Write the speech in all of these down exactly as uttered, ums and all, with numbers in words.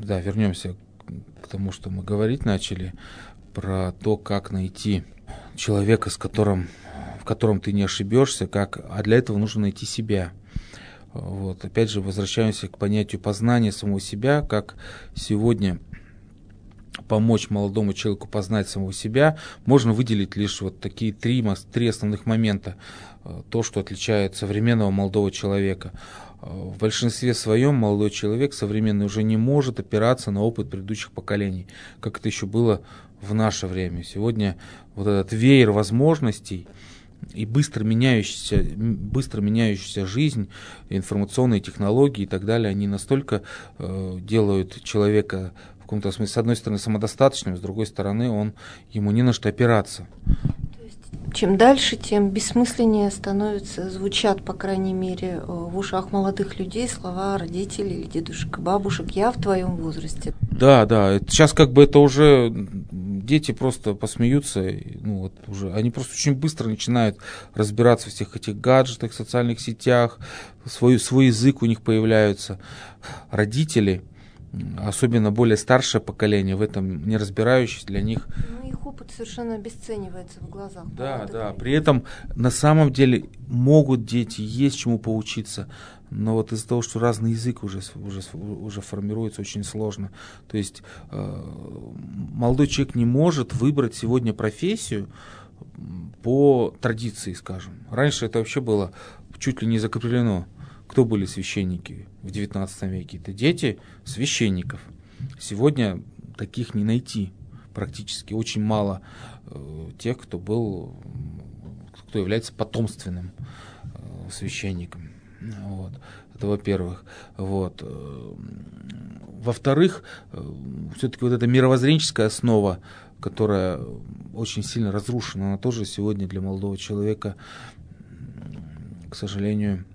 да, вернемся к тому, что мы говорить начали, про то, как найти человека, с которым, в котором ты не ошибешься, как, а для этого нужно найти себя. Вот. Опять же, возвращаемся к понятию познания самого себя, как сегодня помочь молодому человеку познать самого себя, можно выделить лишь вот такие три, три основных момента. То, что отличает современного молодого человека. В большинстве своем молодой человек современный уже не может опираться на опыт предыдущих поколений, как это еще было в наше время. Сегодня вот этот веер возможностей и быстро меняющаяся, быстро меняющаяся жизнь, информационные технологии и так далее, они настолько э, делают человека в каком-то смысле, с одной стороны, самодостаточным, с другой стороны, он, ему не на что опираться. Чем дальше, тем бессмысленнее становятся, звучат, по крайней мере, в ушах молодых людей слова родителей или дедушек и бабушек: «Я в твоем возрасте». Да, да. Сейчас как бы это уже дети просто посмеются, ну вот уже, они просто очень быстро начинают разбираться в всех этих гаджетах, социальных сетях, свой, свой язык у них появляется. Родители, особенно более старшее поколение, в этом не разбирающиеся, для них... Ну, их опыт совершенно обесценивается в глазах. Да, да. Людей. При этом на самом деле могут дети, есть чему поучиться, но вот из-за того, что разный язык уже, уже, уже формируется, очень сложно. То есть э, молодой человек не может выбрать сегодня профессию по традиции, скажем. Раньше это вообще было чуть ли не закреплено. Кто были священники в девятнадцатом веке? Это дети священников. Сегодня таких не найти практически. Очень мало э, тех, кто был, кто является потомственным э, священником. Вот. Это во-первых. Вот. Во-вторых, э, все-таки вот эта мировоззренческая основа, которая очень сильно разрушена, она тоже сегодня для молодого человека, к сожалению,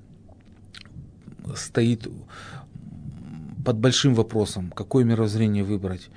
стоит под большим вопросом, какое мировоззрение выбрать.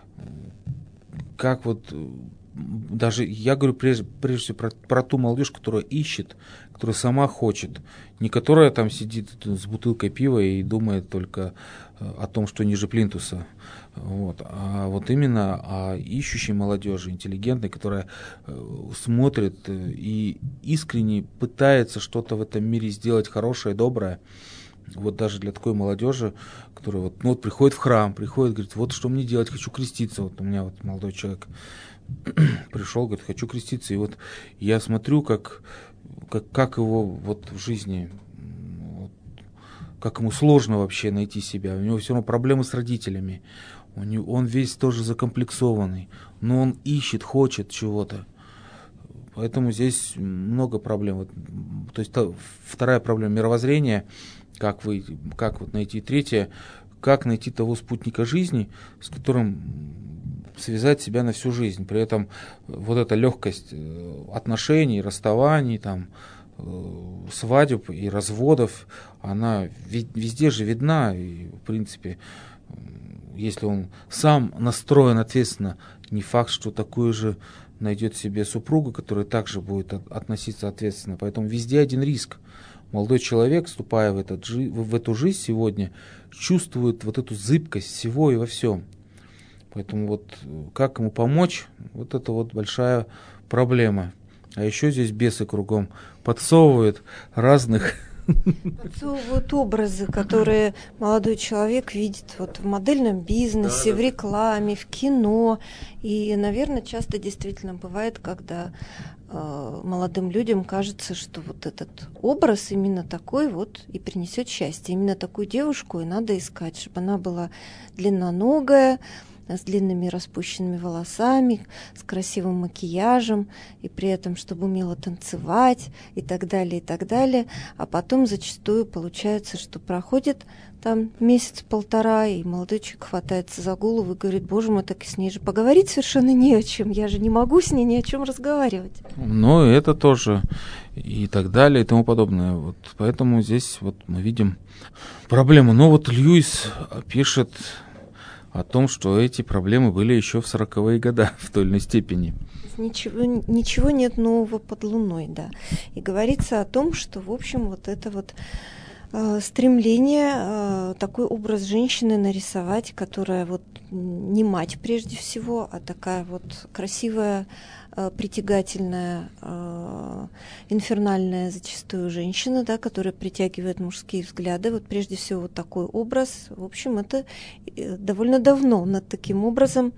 Как вот, даже я говорю прежде, прежде всего про, про ту молодежь, которая ищет, которая сама хочет, не которая там сидит с бутылкой пива и думает только о том, что ниже плинтуса, вот, а вот именно о ищущей молодежи, интеллигентной, которая смотрит и искренне пытается что-то в этом мире сделать хорошее, доброе. Вот даже для такой молодежи, которая вот, ну, вот приходит в храм, приходит, говорит: вот что мне делать, хочу креститься. Вот у меня вот молодой человек пришел, говорит: хочу креститься. И вот я смотрю, как, как, как его вот в жизни, вот, как ему сложно вообще найти себя. У него все равно проблемы с родителями. У него, он весь тоже закомплексованный, но он ищет, хочет чего-то. Поэтому здесь много проблем. Вот, то есть та, вторая проблема мировоззрения. Как, вы, как вот найти третье, как найти того спутника жизни, с которым связать себя на всю жизнь. При этом вот эта легкость отношений, расставаний, там, свадеб и разводов, она везде же видна. И, в принципе, если он сам настроен ответственно, не факт, что такую же найдет себе супругу, которая также будет относиться ответственно. Поэтому везде один риск. Молодой человек, вступая в, этот, в эту жизнь сегодня, чувствует вот эту зыбкость всего и во всем. Поэтому вот как ему помочь, вот это вот большая проблема. А еще здесь бесы кругом подсовывают разных... Подсовывают образы, которые молодой человек видит вот в модельном бизнесе, да, в рекламе, в кино. И, наверное, часто действительно бывает, когда э, молодым людям кажется, что вот этот образ именно такой вот и принесет счастье. Именно такую девушку и надо искать, чтобы она была длинноногая, с длинными распущенными волосами, с красивым макияжем, и при этом, чтобы умела танцевать, и так далее, и так далее. А потом зачастую получается, что проходит там месяц-полтора, и молодой человек хватается за голову и говорит: боже мой, так и с ней же поговорить совершенно не о чем, я же не могу с ней ни о чем разговаривать. Ну, это тоже, и так далее, и тому подобное. Вот поэтому здесь вот мы видим проблему. Но вот Льюис пишет о том, что эти проблемы были еще в сороковые годы в той или иной степени. Ничего, ничего нет нового под луной, да. И говорится о том, что, в общем, вот это вот стремление такой образ женщины нарисовать, которая вот не мать прежде всего, а такая вот красивая, притягательная, инфернальная зачастую женщина, да, которая притягивает мужские взгляды. Вот прежде всего вот такой образ. В общем, это довольно давно над таким образом,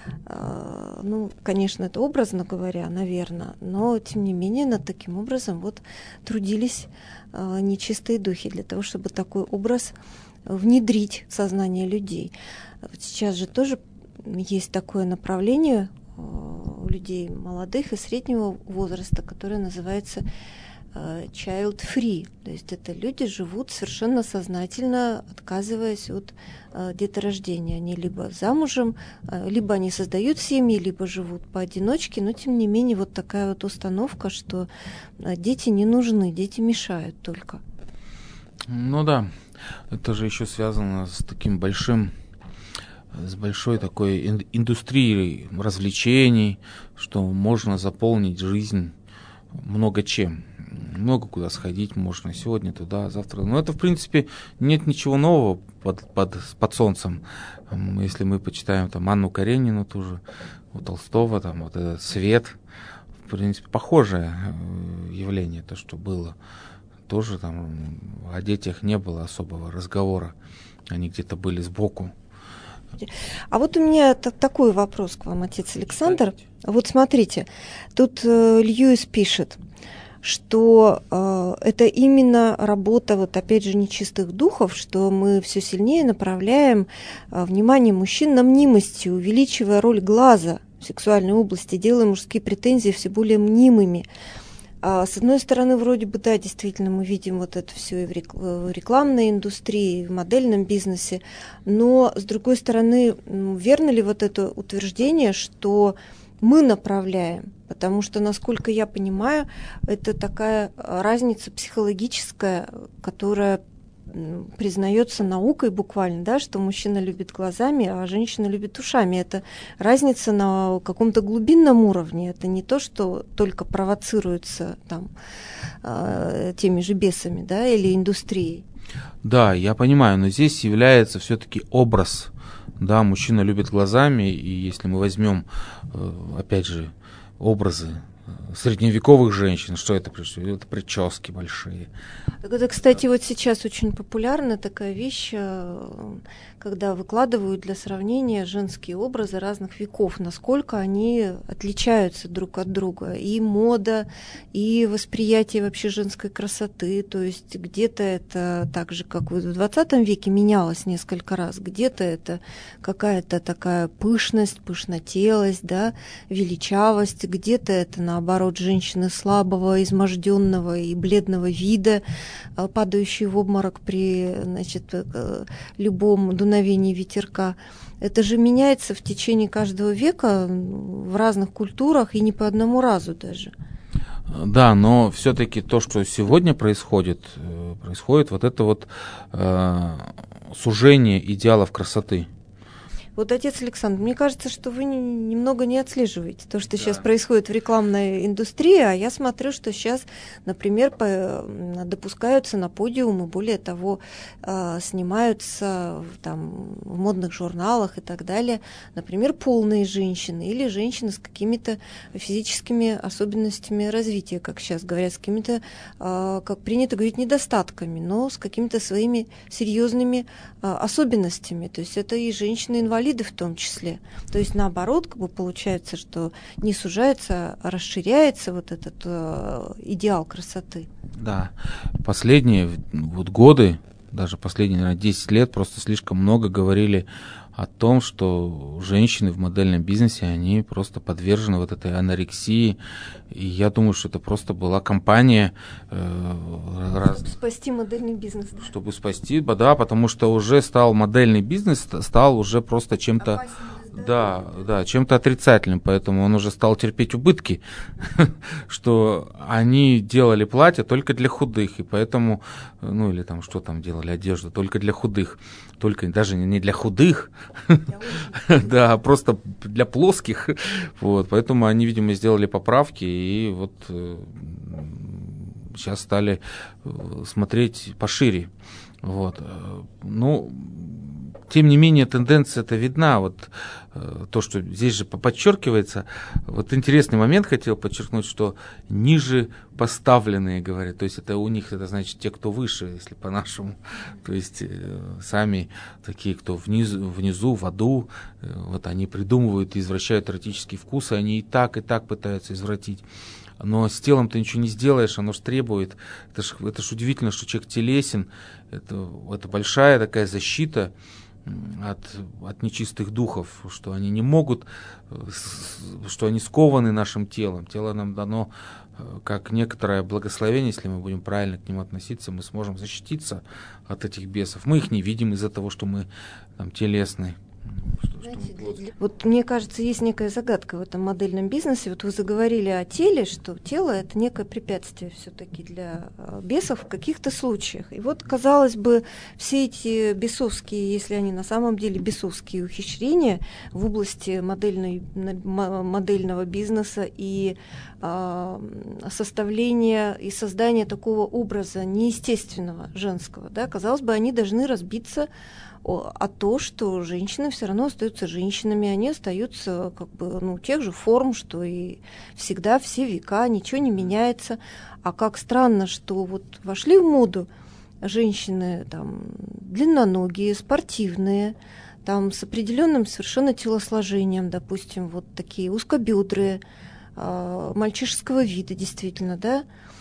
ну, конечно, это образно говоря, наверное, но тем не менее над таким образом вот трудились нечистые духи для того, чтобы такой образ внедрить в сознание людей. Сейчас же тоже есть такое направление у людей молодых и среднего возраста, которое называется child free. То есть это люди живут совершенно сознательно, отказываясь от деторождения. Они либо замужем, либо они создают семьи, либо живут поодиночке, но тем не менее вот такая вот установка, что дети не нужны, дети мешают только. Ну да, это же еще связано с таким большим, с большой такой индустрией развлечений, что можно заполнить жизнь много чем. Много куда сходить можно, сегодня туда, завтра. Но это, в принципе, нет ничего нового под, под, под солнцем. Если мы почитаем там Анну Каренину, ту же, у Толстого, там вот этот свет, в принципе, похожее явление, то, что было. Тоже там о детях не было особого разговора. Они где-то были сбоку. А вот у меня т- такой вопрос к вам, отец Александр. Вот смотрите, тут э, Льюис пишет, что э, это именно работа, вот опять же, нечистых духов, что мы все сильнее направляем э, внимание мужчин на мнимости, увеличивая роль глаза в сексуальной области, делая мужские претензии все более мнимыми. А с одной стороны, вроде бы, да, действительно, мы видим вот это все и в рекламной индустрии, и в модельном бизнесе, но, с другой стороны, верно ли вот это утверждение, что мы направляем? Потому что, насколько я понимаю, это такая разница психологическая, которая признается наукой буквально, да, что мужчина любит глазами, а женщина любит ушами. Это разница на каком-то глубинном уровне. Это не то, что только провоцируется там, э, теми же бесами, да, или индустрией. Да, я понимаю, но здесь является все-таки образ. Да, мужчина любит глазами, и если мы возьмем, опять же, образы средневековых женщин, что это? Это прически большие. Это, кстати, вот сейчас очень популярна такая вещь, когда выкладывают для сравнения женские образы разных веков, насколько они отличаются друг от друга. И мода, и восприятие вообще женской красоты. То есть где-то это так же, как в двадцатом веке, менялось несколько раз. Где-то это какая-то такая пышность, пышнотелость, да, величавость. Где-то это, наоборот, женщины слабого, изможденного и бледного вида, падающие в обморок при, значит, любом дуновении ветерка. Это же меняется в течение каждого века в разных культурах и не по одному разу даже. Да, но все-таки то, что сегодня происходит, происходит вот это вот э, сужение идеалов красоты. Вот, отец Александр, мне кажется, что вы не, немного не отслеживаете то, что Да. сейчас происходит в рекламной индустрии, а я смотрю, что сейчас, например, по, допускаются на подиумы, более того, э, снимаются там, в модных журналах и так далее, например, полные женщины или женщины с какими-то физическими особенностями развития, как сейчас говорят, с какими-то, э, как принято говорить, недостатками, но с какими-то своими серьезными э, особенностями. То есть это и женщины-инвалиды, в том числе. То есть наоборот, как бы получается, что не сужается, а расширяется вот этот э, идеал красоты. Да, последние вот годы, даже последние, наверное, десять лет просто слишком много говорили о том, что женщины в модельном бизнесе, они просто подвержены вот этой анорексии. И я думаю, что это просто была кампания... Э, раз... Чтобы спасти модельный бизнес. Да? Чтобы спасти, да, потому что уже стал модельный бизнес, стал уже просто чем-то... Да, да, чем-то отрицательным, поэтому он уже стал терпеть убытки, что они делали платья только для худых, и поэтому, ну или там что там делали, одежду только для худых, только даже не для худых, да, а просто для плоских, вот, поэтому они, видимо, сделали поправки и вот сейчас стали смотреть пошире. Вот. Ну, тем не менее, тенденция это видна. Вот то, что здесь же подчеркивается. Вот интересный момент хотел подчеркнуть, что ниже поставленные говорят. То есть это у них, это значит те, кто выше, если по-нашему. То есть сами такие, кто внизу, внизу в аду, вот они придумывают и извращают эротические вкусы, они и так, и так пытаются извратить. Но с телом ты ничего не сделаешь, оно же требует. Это ж, это ж удивительно, что человек телесен. Это, это большая такая защита от, от нечистых духов, что они не могут, что они скованы нашим телом. Тело нам дано как некоторое благословение, если мы будем правильно к нему относиться, мы сможем защититься от этих бесов. Мы их не видим из-за того, что мы там телесны. Знаете, для, для... Вот мне кажется, есть некая загадка в этом модельном бизнесе. Вот вы заговорили о теле, что тело — это некое препятствие все-таки для бесов в каких-то случаях. И вот, казалось бы, все эти бесовские, если они на самом деле бесовские ухищрения в области модельной, модельного бизнеса и э, составления и создания такого образа неестественного женского, да, казалось бы, они должны разбиться а то, что женщины все равно остаются женщинами, они остаются как бы, ну, тех же форм, что и всегда, все века, ничего не меняется. А как странно, что вот вошли в моду женщины там длинноногие, спортивные, там с определенным совершенно телосложением, допустим, вот такие узкобедрые, э, мальчишеского вида, действительно, да,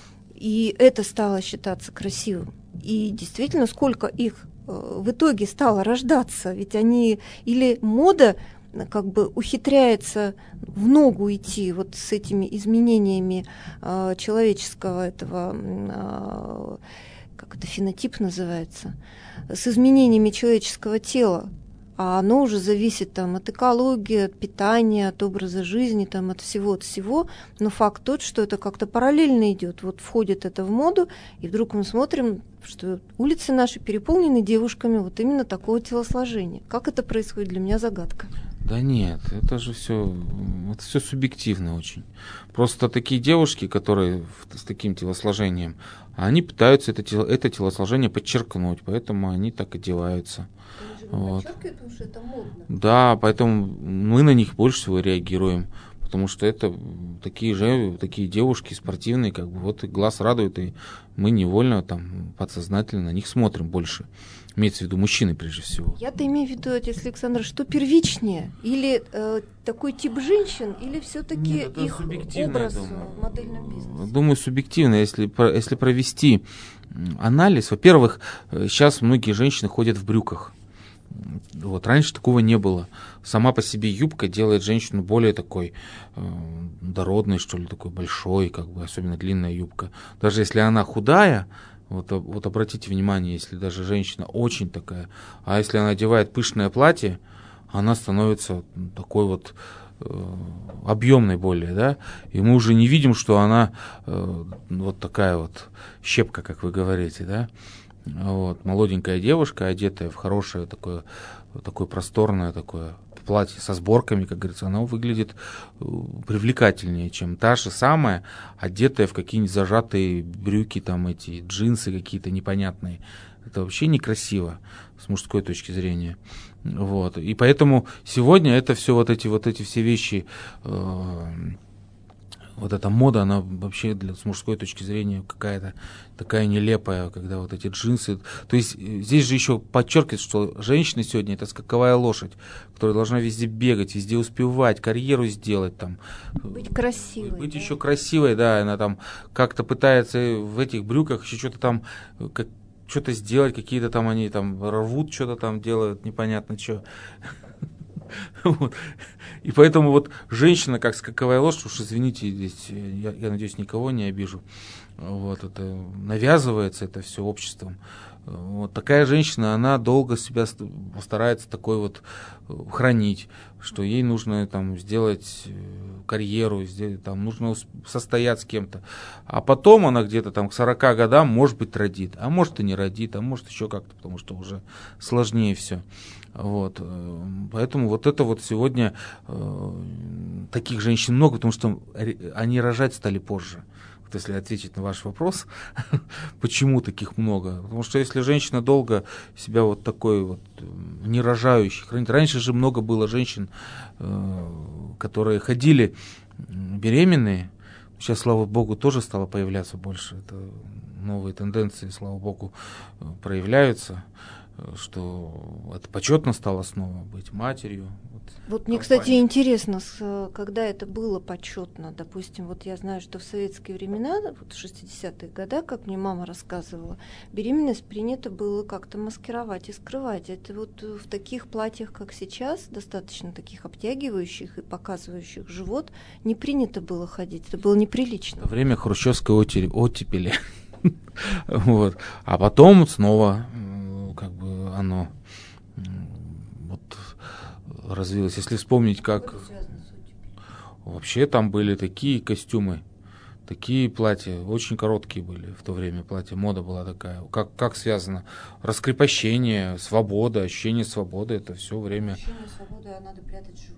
и это стало считаться красивым. И действительно, сколько их в итоге стало рождаться, ведь они или мода как бы ухитряется в ногу идти вот с этими изменениями э, человеческого этого, э, как это фенотип называется, с изменениями человеческого тела, а оно уже зависит там от экологии, от питания, от образа жизни, там, от всего, от всего. Но факт тот, что это как-то параллельно идет. Вот входит это в моду, и вдруг мы смотрим, что улицы наши переполнены девушками вот именно такого телосложения. Как это происходит, для меня загадка. Да нет, это же все, это все субъективно очень. Просто такие девушки, которые с таким телосложением, они пытаются это, тело, это телосложение подчеркнуть, поэтому они так одеваются. Вот. Потому что это модно. Да, поэтому мы на них больше всего реагируем, потому что это такие же, такие девушки спортивные, как бы вот и глаз радует, и мы невольно там подсознательно на них смотрим больше. Имеется в виду мужчины прежде всего. Я-то имею в виду, отец Александр, что первичнее? Или э, такой тип женщин, или все-таки их образ в модельном бизнесе? Думаю, субъективно. Если, если провести анализ, во-первых, сейчас многие женщины ходят в брюках. Вот, раньше такого не было. Сама по себе юбка делает женщину более такой э, дородной, что ли, такой большой, как бы, особенно длинная юбка. Даже если она худая, вот, вот обратите внимание, если даже женщина очень такая, а если она одевает пышное платье, она становится такой вот э, объемной более, да, и мы уже не видим, что она э, вот такая вот щепка, как вы говорите, да. Вот, молоденькая девушка, одетая в хорошее такое, такое просторное такое платье со сборками, как говорится, оно выглядит привлекательнее, чем та же самая, одетая в какие-нибудь зажатые брюки, там эти джинсы какие-то непонятные. Это вообще некрасиво с мужской точки зрения. Вот. И поэтому сегодня это все вот эти вот эти все вещи, э, вот эта мода, она вообще для, с мужской точки зрения какая-то такая нелепая, когда вот эти джинсы. То есть здесь же еще подчеркивает, что женщина сегодня это скаковая лошадь, которая должна везде бегать, везде успевать, карьеру сделать там. Быть красивой. Быть да? еще красивой, да, она там как-то пытается в этих брюках еще что-то там, как, что-то сделать, какие-то там они там рвут, что-то там делают, непонятно что. Вот. И поэтому вот женщина, как скаковая лошадь, уж извините, здесь, я, я надеюсь, никого не обижу, вот, это навязывается это все обществом. Вот такая женщина, она долго себя старается такой вот хранить, что ей нужно там сделать карьеру, сделать, там нужно состоять с кем-то. А потом она где-то там к сорока годам, может быть, родит, а может и не родит, а может еще как-то, потому что уже сложнее все. Вот. Поэтому вот это вот сегодня э, таких женщин много, потому что они рожать стали позже. Вот если ответить на ваш вопрос, почему таких много. Потому что если женщина долго себя вот такой вот нерожающей хранит. Раньше же много было женщин, которые ходили беременные. Сейчас, слава богу, тоже стало появляться больше. Это новые тенденции, слава богу, проявляются, что это почетно стало снова быть матерью. Вот, вот мне, кстати, интересно, когда это было почетно. Допустим, вот я знаю, что в советские времена, вот в шестидесятых годах, как мне мама рассказывала, беременность принято было как-то маскировать и скрывать. Это вот в таких платьях, как сейчас, достаточно таких обтягивающих и показывающих живот, не принято было ходить. Это было неприлично. Во время хрущевской оттепели. Вот. А потом снова как бы оно вот развилось. Если вспомнить, как вообще там были такие костюмы, такие платья, очень короткие были в то время платья, мода была такая. Как, как связано? Раскрепощение, свобода, ощущение свободы, это все время. Ощущение свободы, а надо прятать живот.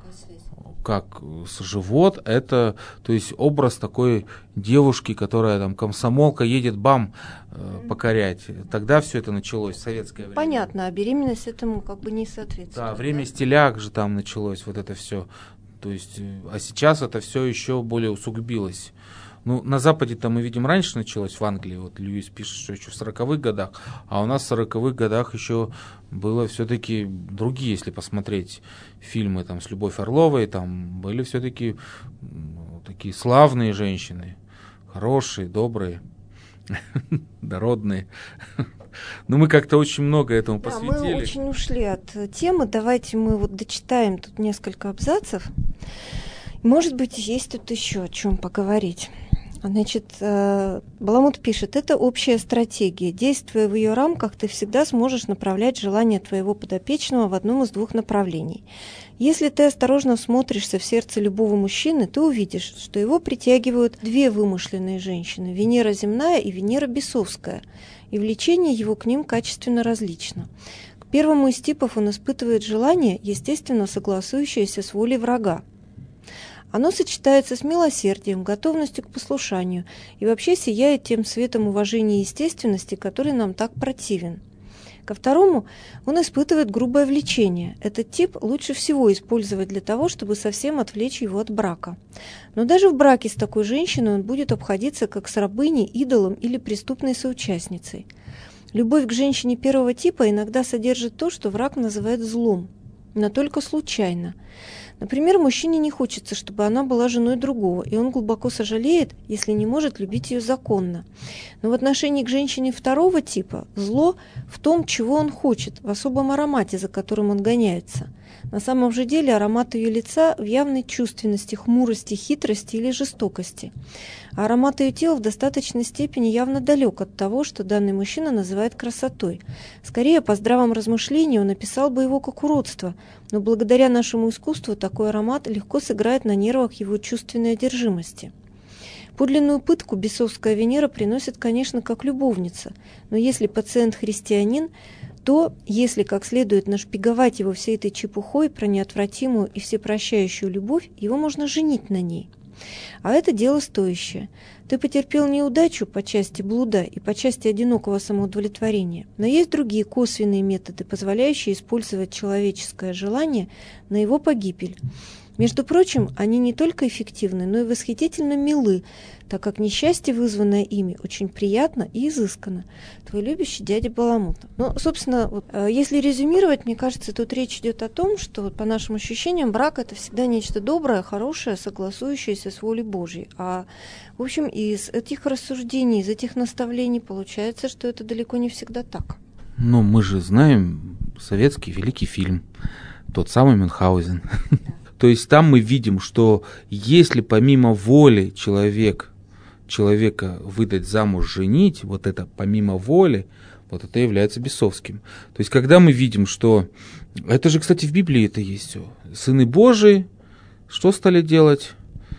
Как живот, это, то есть образ такой девушки, которая там комсомолка едет бам э, покорять. Тогда все это началось, советское время. Понятно, а беременность этому как бы не соответствует. Да, время да? стиляк же там началось, вот это все. То есть, а сейчас это все еще более усугубилось. Ну, на Западе-то мы видим, раньше началось, в Англии, вот Льюис пишет, что еще в сороковых годах, а у нас в сороковых годах еще было все-таки другие, если посмотреть фильмы там с Любовь Орловой, там были все-таки ну, такие славные женщины, хорошие, добрые, дородные. Но мы как-то очень много этому да, посвятили. Мы очень ушли от темы, давайте мы вот дочитаем тут несколько абзацев. Может быть, есть тут еще о чем поговорить. Значит, Баламут пишет, это общая стратегия. Действуя в ее рамках, ты всегда сможешь направлять желание твоего подопечного в одном из двух направлений. Если ты осторожно всмотришься в сердце любого мужчины, ты увидишь, что его притягивают две вымышленные женщины – Венера земная и Венера бесовская, и влечение его к ним качественно различно. К первому из типов он испытывает желание, естественно, согласующееся с волей врага. Оно сочетается с милосердием, готовностью к послушанию и вообще сияет тем светом уважения и естественности, который нам так противен. Ко второму он испытывает грубое влечение. Этот тип лучше всего использовать для того, чтобы совсем отвлечь его от брака. Но даже в браке с такой женщиной он будет обходиться как с рабыней, идолом или преступной соучастницей. Любовь к женщине первого типа иногда содержит то, что враг называет злом, но только случайно. Например, мужчине не хочется, чтобы она была женой другого, и он глубоко сожалеет, если не может любить ее законно. Но в отношении к женщине второго типа зло в том, чего он хочет, в особом аромате, за которым он гоняется. На самом же деле аромат ее лица в явной чувственности, хмурости, хитрости или жестокости. А аромат ее тела в достаточной степени явно далек от того, что данный мужчина называет красотой. Скорее, по здравом размышлении он описал бы его как уродство, но благодаря нашему искусству такой аромат легко сыграет на нервах его чувственной одержимости. Подлинную пытку бесовская Венера приносит, конечно, как любовница, но если пациент христианин, то, если как следует нашпиговать его всей этой чепухой про неотвратимую и всепрощающую любовь, его можно женить на ней. А это дело стоящее. Ты потерпел неудачу по части блуда и по части одинокого самоудовлетворения, но есть другие косвенные методы, позволяющие использовать человеческое желание на его погибель. Между прочим, они не только эффективны, но и восхитительно милы, так как несчастье, вызванное ими, очень приятно и изысканно. Твой любящий дядя Баламут. Ну, собственно, вот, если резюмировать, мне кажется, тут речь идет о том, что вот, по нашим ощущениям брак – это всегда нечто доброе, хорошее, согласующееся с волей Божьей. А, в общем, из этих рассуждений, из этих наставлений получается, что это далеко не всегда так. Ну, мы же знаем советский великий фильм, тот самый Мюнхгаузен. То есть там мы видим, что если помимо воли человек, человека выдать замуж, женить, вот это помимо воли, вот это является бесовским. То есть когда мы видим, что... Это же, кстати, в Библии это есть все. Сыны Божии что стали делать?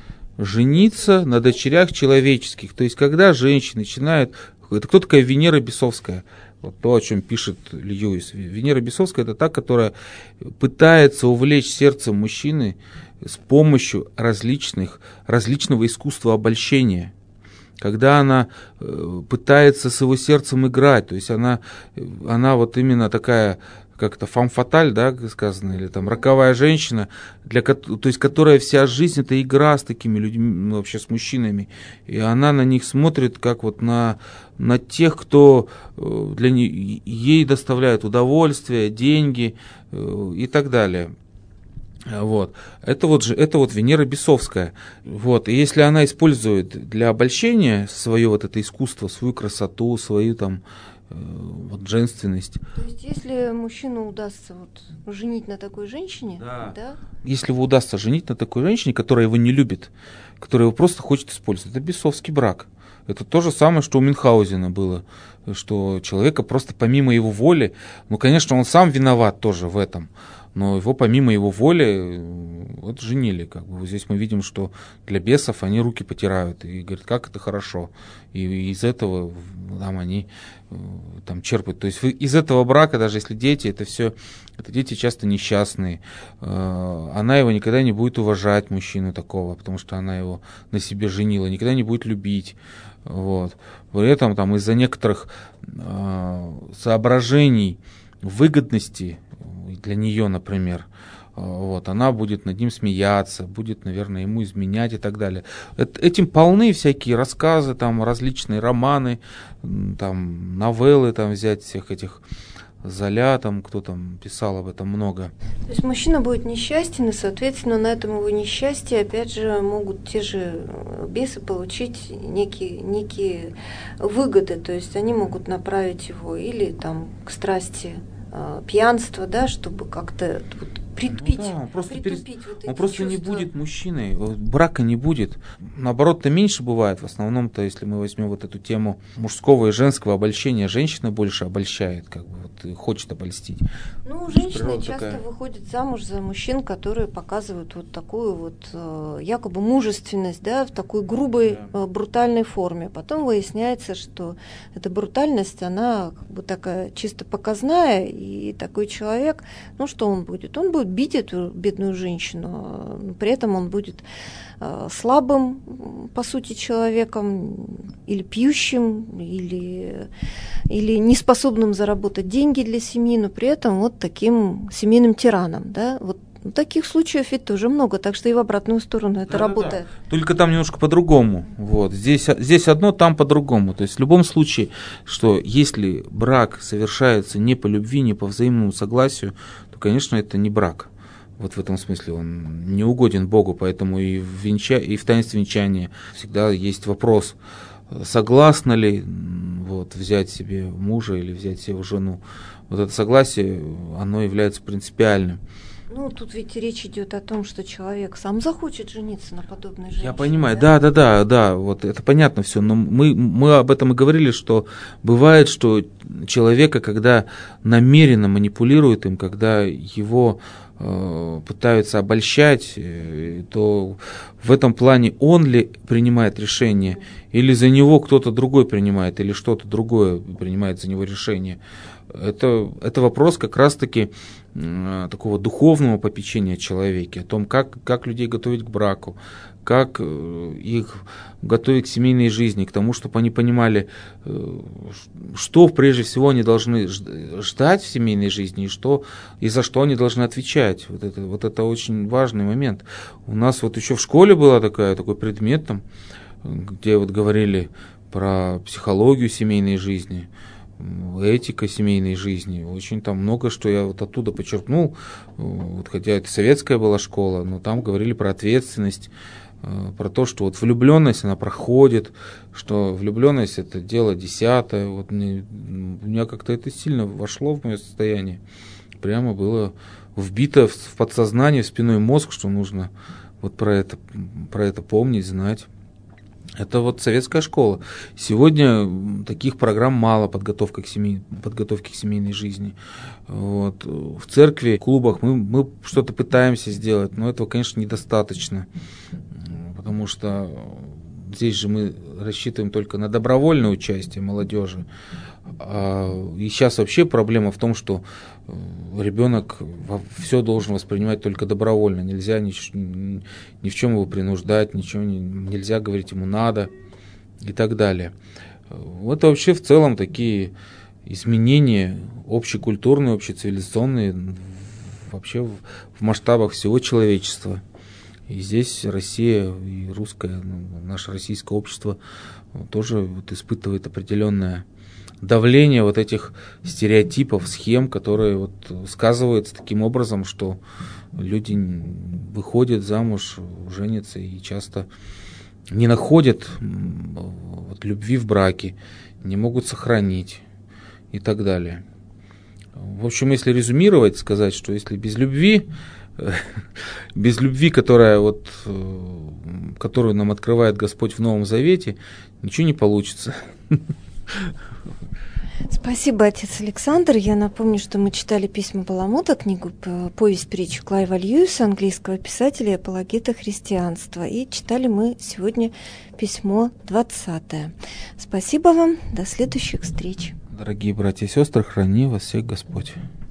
Жениться на дочерях человеческих. То есть когда женщины начинают... Это кто такая Венера бесовская? Вот то, о чем пишет Льюис. Венера бесовская – это та, которая пытается увлечь сердце мужчины с помощью различных, различного искусства обольщения. когда она э, пытается с его сердцем играть, то есть она, она вот именно такая, как это, фам-фаталь, да, сказано, или там роковая женщина, для, то есть которая вся жизнь это игра с такими людьми, ну, вообще с мужчинами, и она на них смотрит как вот на, на тех, кто для нее, ей доставляет удовольствие, деньги э, и так далее. Вот. Это вот же, это вот Венера Бесовская. Вот. И если она использует для обольщения свое вот это искусство, свою красоту, свою там э, вот женственность. То есть, если мужчину удастся вот женить на такой женщине, да. Да? Если его удастся женить на такой женщине, которая его не любит, которая его просто хочет использовать, это бесовский брак. Это то же самое, что у Мюнхгаузена было, что человека просто помимо его воли, ну, конечно, он сам виноват тоже в этом, но его помимо его воли вот женили. Как бы. Вот здесь мы видим, что для бесов они руки потирают и говорят, как это хорошо. И из этого там они там черпают. То есть из этого брака, даже если дети, это все, это дети часто несчастные. Она его никогда не будет уважать, мужчину такого, потому что она его на себе женила, никогда не будет любить. Вот. При этом там из-за некоторых соображений выгодности для нее, например, вот, она будет над ним смеяться, будет, наверное, ему изменять и так далее. Этим полны всякие рассказы, там, различные романы, там, новеллы, там, взять всех этих Золя, там, кто там писал об этом много. То есть мужчина будет несчастен, и, соответственно, на этом его несчастье, опять же, могут те же бесы получить некие, некие выгоды, то есть они могут направить его или там к страсти пьянства, да, чтобы как-то вот, притупить, ну да, он просто, перес... вот он просто не чувства. будет мужчиной, брака не будет. Наоборот-то меньше бывает. В основном-то, если мы возьмем вот эту тему мужского и женского обольщения, женщина больше обольщает, как бы вот, хочет обольстить. Ну, женщины часто такая... выходят замуж за мужчин, которые показывают вот такую вот э, якобы мужественность, да, в такой грубой, да. э, брутальной форме. Потом выясняется, что эта брутальность, она как бы такая чисто показная, и такой человек, ну что он будет? Он будет бить эту бедную женщину, при этом он будет э, слабым, по сути, человеком, или пьющим, или, или неспособным заработать деньги для семьи, но при этом вот таким семейным тираном, да, вот. Таких случаев ведь тоже много, так что и в обратную сторону это да, работает. Да, да. Только там немножко по-другому. Вот. Здесь, здесь одно, там по-другому. То есть в любом случае, что если брак совершается не по любви, не по взаимному согласию, то, конечно, это не брак. Вот в этом смысле он не угоден Богу, поэтому и в, венча... и в таинстве венчания всегда есть вопрос, согласна ли вот, взять себе мужа или взять себе жену. Вот это согласие, оно является принципиальным. Ну, тут ведь речь идет о том, что человек сам захочет жениться на подобной женщине. Я понимаю, да, да, да, да, вот это понятно все, но мы, мы об этом и говорили, что бывает, что человека, когда намеренно манипулируют им, когда его э, пытаются обольщать, э, то в этом плане он ли принимает решение, или за него кто-то другой принимает, или что-то другое принимает за него решение. Это, это вопрос как раз-таки э, такого духовного попечения о человеке, о том, как, как людей готовить к браку, как э, их готовить к семейной жизни, к тому, чтобы они понимали, э, что прежде всего они должны ждать в семейной жизни и, что, и за что они должны отвечать. Вот это, вот это очень важный момент. У нас вот еще в школе был такой предмет, там, где вот говорили про психологию семейной жизни, этика семейной жизни. Очень там много, что я вот оттуда подчеркнул, вот, хотя это советская была школа, но там говорили про ответственность, про то, что вот влюбленность, она проходит, что влюбленность это дело десятое. Вот мне, у меня как-то это сильно вошло в мое состояние. Прямо было вбито в подсознание, в спинной мозг, что нужно вот про это, про это помнить, знать. Это вот советская школа. Сегодня таких программ мало, подготовка к семей, подготовки к семейной жизни. Вот. В церкви, в клубах мы, мы что-то пытаемся сделать, но этого, конечно, недостаточно. Потому что здесь же мы рассчитываем только на добровольное участие молодежи. И сейчас вообще проблема в том, что ребенок все должен воспринимать только добровольно. Нельзя ни, ни в чем его принуждать, ничего не, нельзя говорить ему надо. и так далее. Вот вообще в целом такие изменения общекультурные, общецивилизационные вообще в, в масштабах всего человечества. И здесь Россия и русское, ну, наше российское общество тоже вот испытывает определенное давление вот этих стереотипов, схем, которые вот сказываются таким образом, что люди выходят замуж, женятся и часто не находят вот любви в браке, не могут сохранить и так далее. В общем, если резюмировать, сказать, что если без любви, без любви, которая вот, которую нам открывает Господь в Новом Завете, ничего не получится. Спасибо, отец Александр. Я напомню, что мы читали «Письма Баламута», книгу «Повесть притчу» Клайва Льюиса, английского писателя и апологета христианства. И читали мы сегодня письмо двадцатое. Спасибо вам. До следующих встреч. Дорогие братья и сестры, храни вас всех Господь.